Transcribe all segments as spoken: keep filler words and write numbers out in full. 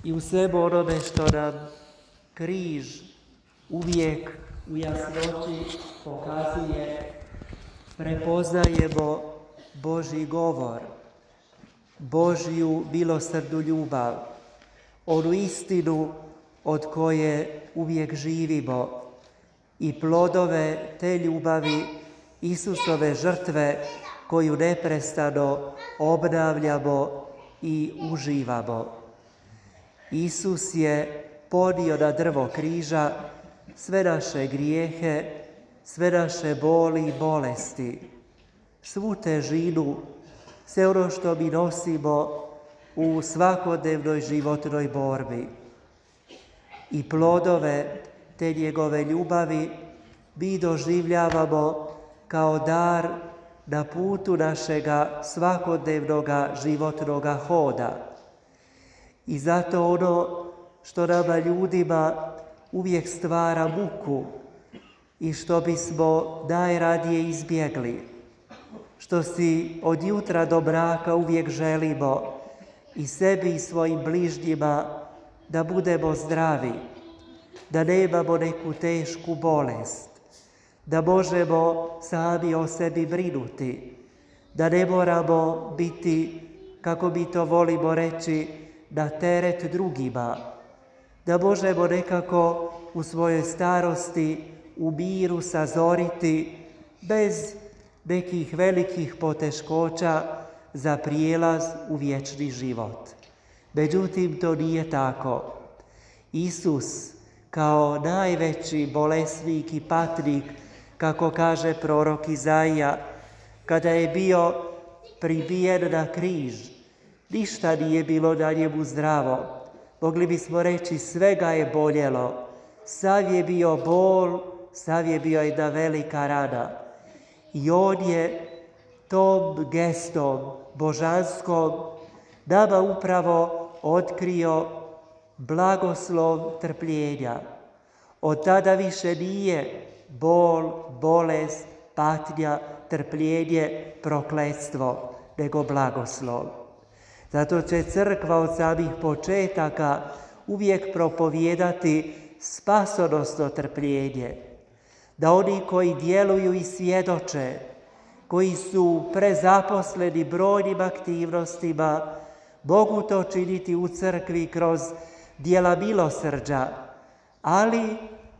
I u svemu onome što nam križ uvijek u jasnoći pokazuje, prepoznajemo Božji govor, Božju milosrdnu ljubav, onu istinu od koje uvijek živimo i plodove te ljubavi Isusove žrtve koju neprestano obnavljamo i uživamo. Isus je podnio na drvo križa sve naše grijehe, sve naše boli i bolesti, svu težinu, sve ono što mi nosimo u svakodnevnoj životnoj borbi. I plodove te njegove ljubavi mi doživljavamo kao dar na putu našega svakodnevnoga životnoga hoda. I zato ono što nama ljudima uvijek stvara muku i što bismo najradije izbjegli, što si od jutra do mraka uvijek želimo i sebi i svojim bližnjima da budemo zdravi, da nemamo neku tešku bolest, da možemo sami o sebi brinuti, da ne moramo biti, kako mi to volimo reći, na teret drugima, da možemo nekako u svojoj starosti u miru sazoriti bez nekih velikih poteškoća za prijelaz u vječni život. Međutim, to nije tako. Isus, kao najveći bolesnik i patnik, kako kaže prorok Izaija, kada je bio pribijen na križ, ništa nije bilo na njemu zdravo. Mogli bismo reći, sve ga je boljelo. Sav je bio bol, sav je bio jedna velika rana. I on je tom gestom božanskom nama upravo otkrio blagoslov trpljenja. Od tada više nije bol, bolest, patnja, trpljenje, prokletstvo, nego blagoslov. Zato će crkva od samih početaka uvijek propovijedati spasonosno trpljenje. Da oni koji djeluju i svjedoče, koji su prezaposleni brojnim aktivnostima, mogu to činiti u crkvi kroz djela milosrđa, ali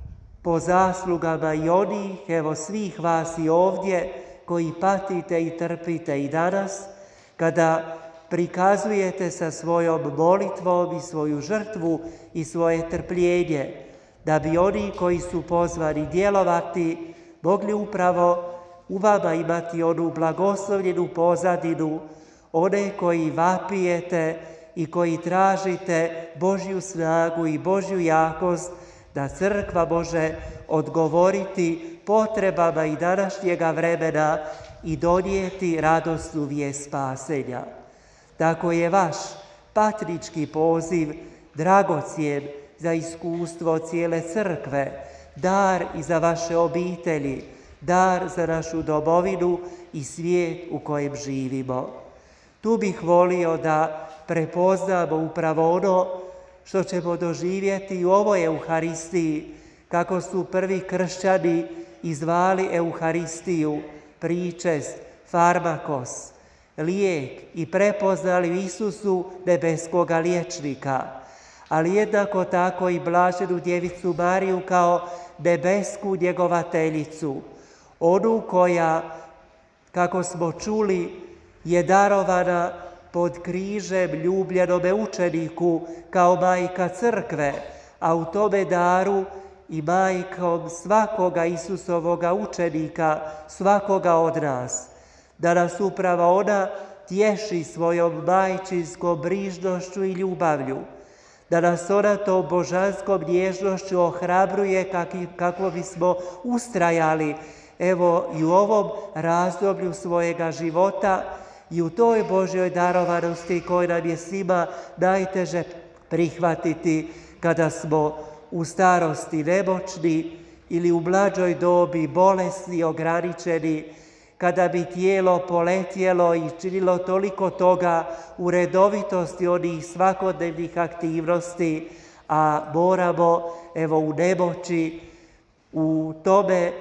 po zaslugama i onih, evo svih vas i ovdje, koji patite i trpite i danas, kada prikazujete sa svojom molitvom i svoju žrtvu i svoje trpljenje, da bi oni koji su pozvani djelovati mogli upravo u vama imati onu blagoslovljenu pozadinu, one koji vapijete i koji tražite Božju snagu i Božju jakost, da crkva može odgovoriti potrebama i današnjega vremena i donijeti radosnu vijest spasenja. Tako je vaš patnički poziv dragocjen za iskustvo cijele crkve, dar i za vaše obitelji, dar za našu domovinu i svijet u kojem živimo. Tu bih volio da prepoznamo upravo ono što ćemo doživjeti u ovoj Euharistiji, kako su prvi kršćani izvali Euharistiju, pričest, farmakos, lijek, i prepoznali u Isusu nebeskoga liječnika, ali jednako tako i blaženu djevicu Mariju kao nebesku njegovateljicu, onu koja, kako smo čuli, je darovana pod križem ljubljenome učeniku kao majka crkve, a u tome daru i majkom svakoga Isusovoga učenika, svakoga od nas. Da nas upravo ona tješi svojom majčinskom brižnošću i ljubavlju. Da nas ona tom božanskom nježnošću ohrabruje kako bismo ustrajali, evo i u ovom razdoblju svojega života i u toj Božjoj darovanosti koju nam je svima najteže prihvatiti kada smo u starosti nemoćni ili u mlađoj dobi bolesni, ograničeni, kada bi tijelo poletjelo i činilo toliko toga u redovitosti onih svakodnevnih aktivnosti, a moramo evo u nemoći u tome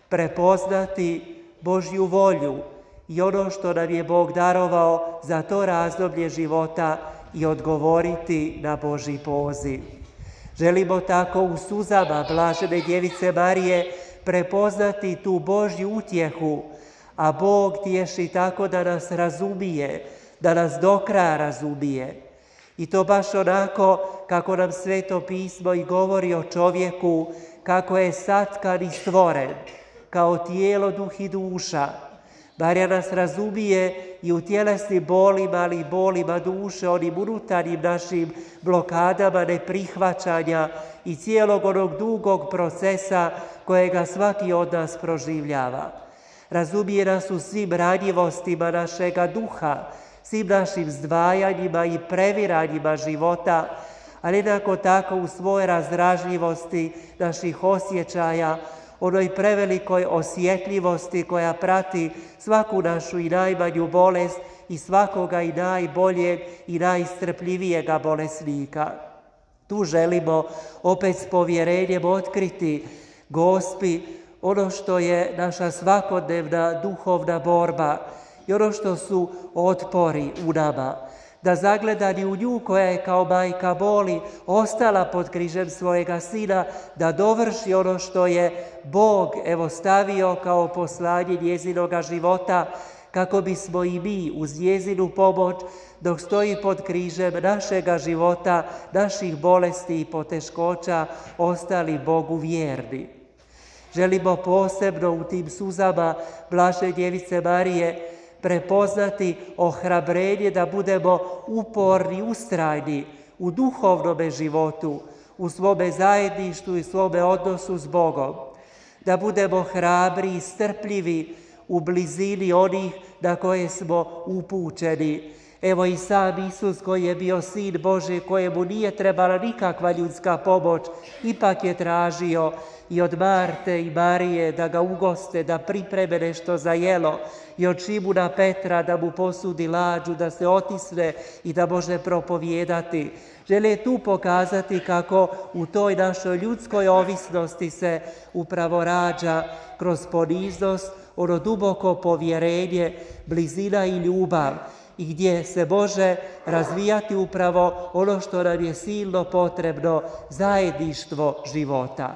prepoznati Božju volju i ono što nam je Bog darovao za to razdoblje života i odgovoriti na Božji poziv. Želimo tako u suzama Blažene Djevice Marije prepoznati tu Božju utjehu, a Bog tješi tako da nas razumije, da nas do kraja razumije. I to baš onako kako nam Sveto pismo i govori o čovjeku, kako je satkan i stvoren, kao tijelo, duh i duša. Marija nas razumije i u tjelesnim bolima, ali i bolima duše, onim unutarnjim našim blokadama neprihvaćanja i cijelog onog dugog procesa kojega svaki od nas proživljava. Razumije nas u svim ranjivostima našega duha, svim našim zdvajanjima i previranjima života, ali jednako tako u svojoj razdražljivosti naših osjećaja, onoj prevelikoj osjetljivosti koja prati svaku našu i najmanju bolest i svakoga i najboljeg i najstrpljivijega bolesnika. Tu želimo opet s povjerenjem otkriti Gospi ono što je naša svakodnevna duhovna borba i ono što su otpori u nama. Da zagledani u nju koja je kao majka boli ostala pod križem svojega sina, da dovrši ono što je Bog evo stavio kao poslanje njezinoga života, kako bismo i mi uz njezinu pomoć dok stoji pod križem našega života, naših bolesti i poteškoća, ostali Bogu vjerni. Želimo posebno u tim suzama Blažene Djevice Marije prepoznati ohrabrenje da budemo uporni, ustrajni u duhovnome životu, u svome zajedništvu i svome odnosu s Bogom. Da budemo hrabri i strpljivi u blizini onih na koje smo upućeni. Evo i sam Isus koji je bio Sin Božji, kojemu nije trebala nikakva ljudska pomoć, ipak je tražio i od Marte i Marije da ga ugoste, da pripreme nešto za jelo, i od Šimuna Petra da mu posudi lađu, da se otisne i da može propovijedati. Žele tu pokazati kako u toj našoj ljudskoj ovisnosti se upravo rađa kroz poniznost ono duboko povjerenje, blizina i ljubav, i gdje se može razvijati upravo ono što nam je silno potrebno, zajedništvo života.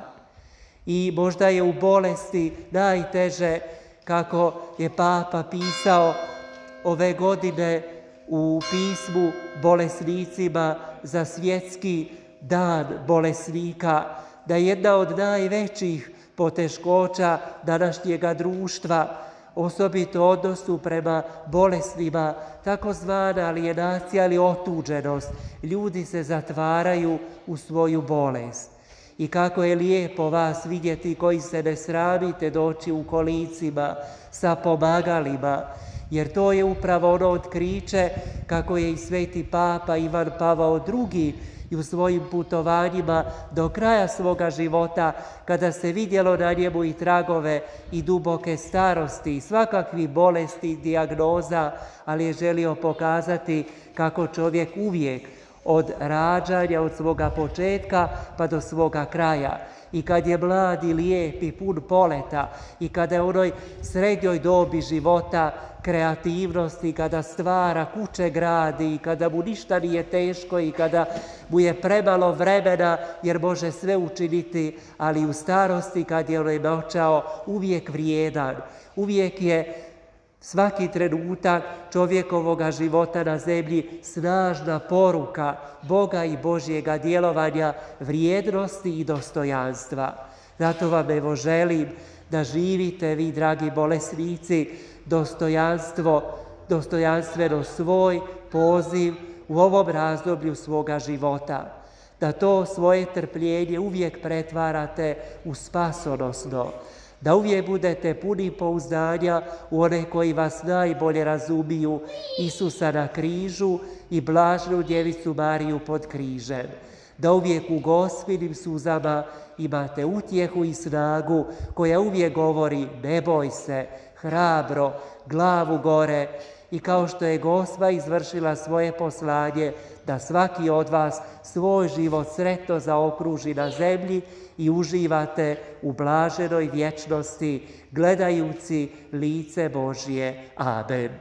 I možda je u bolesti najteže, kako je Papa pisao ove godine u pismu bolesnicima za svjetski dan bolesnika, da je jedna od najvećih poteškoća današnjega društva, osobito odnosu prema bolesnima, takozvana alijenacija ili otuđenost. Ljudi se zatvaraju u svoju bolest. I kako je lijepo vas vidjeti koji se ne sramite doći u kolicima sa pomagalima, jer to je upravo ono otkriće kako je i sveti Papa Ivan Pavao drugi i u svojim putovanjima do kraja svoga života, kada se vidjelo na njemu i tragove i duboke starosti i svakakvih bolesti i dijagnoza, ali je želio pokazati kako čovjek uvijek od rađanja, od svoga početka pa do svoga kraja. I kad je mlad i lijep i pun poleta, i kada je u onoj srednjoj dobi života kreativnosti, kada stvara, kuće gradi, i kada mu ništa nije teško i kada mu je premalo vremena jer može sve učiniti, ali u starosti kad je onaj novčao uvijek vrijedan, uvijek je svaki trenutak čovjekovoga života na zemlji snažna poruka Boga i Božjega djelovanja, vrijednosti i dostojanstva. Zato vam evo želim da živite vi, dragi bolesnici, dostojanstvo, dostojanstveno svoj poziv u ovom razdoblju svoga života. Da to svoje trpljenje uvijek pretvarate u spasonosno. Da uvijek budete puni pouzdanja u one koji vas najbolje razumiju, Isusa na križu i Blaženu Djevicu Mariju pod križem. Da uvijek u Gospinim suzama imate utjehu i snagu koja uvijek govori: ne boj se, hrabro, glavu gore i kao što je Gospa izvršila svoje poslanje, da svaki od vas svoj život sretno zaokruži na zemlji i uživate u blaženoj vječnosti gledajući lice Božje. Amen.